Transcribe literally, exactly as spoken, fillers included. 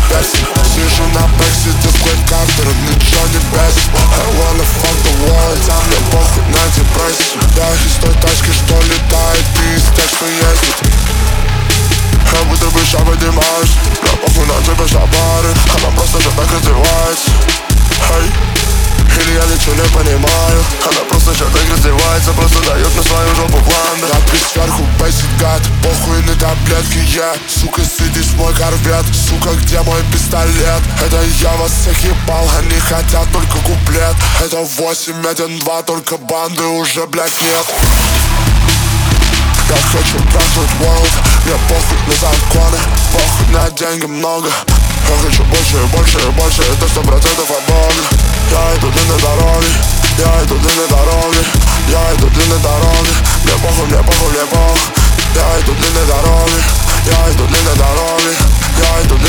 перси. Сижу на бэксиде в Клейкартере, ничего не бесит. I wanna fuck the world, а мне похуй на депрессию. Я из той тачки, что летает, ты из тех, что ездит. Как будто бы ща поднимаюсь. Мне похуй на тебя шабары, она просто же так раздевается. Эй, или я ничего не понимаю. Она просто же так раздевается, просто дает на свою жопу план. Я при сверху бесит гад, похуй на таблетки, я yeah. Сука, сидишь мой корвет, сука, где мой пистолет? Это я вас всех ебал, они хотят только куплет. Это восемь один два, только банды уже, блядь, нет. Я хочу трахнуть world, мне похуй на законы, похуй на деньги много. Я хочу больше и больше и больше, это сто процентов от Бога. Я иду длинной дороги, я иду длинной дороги, я иду длинной дороги. Мне похуй, мне похуй, мне похуй. Я иду длинной дороги, я иду длинной дороги, я иду длинной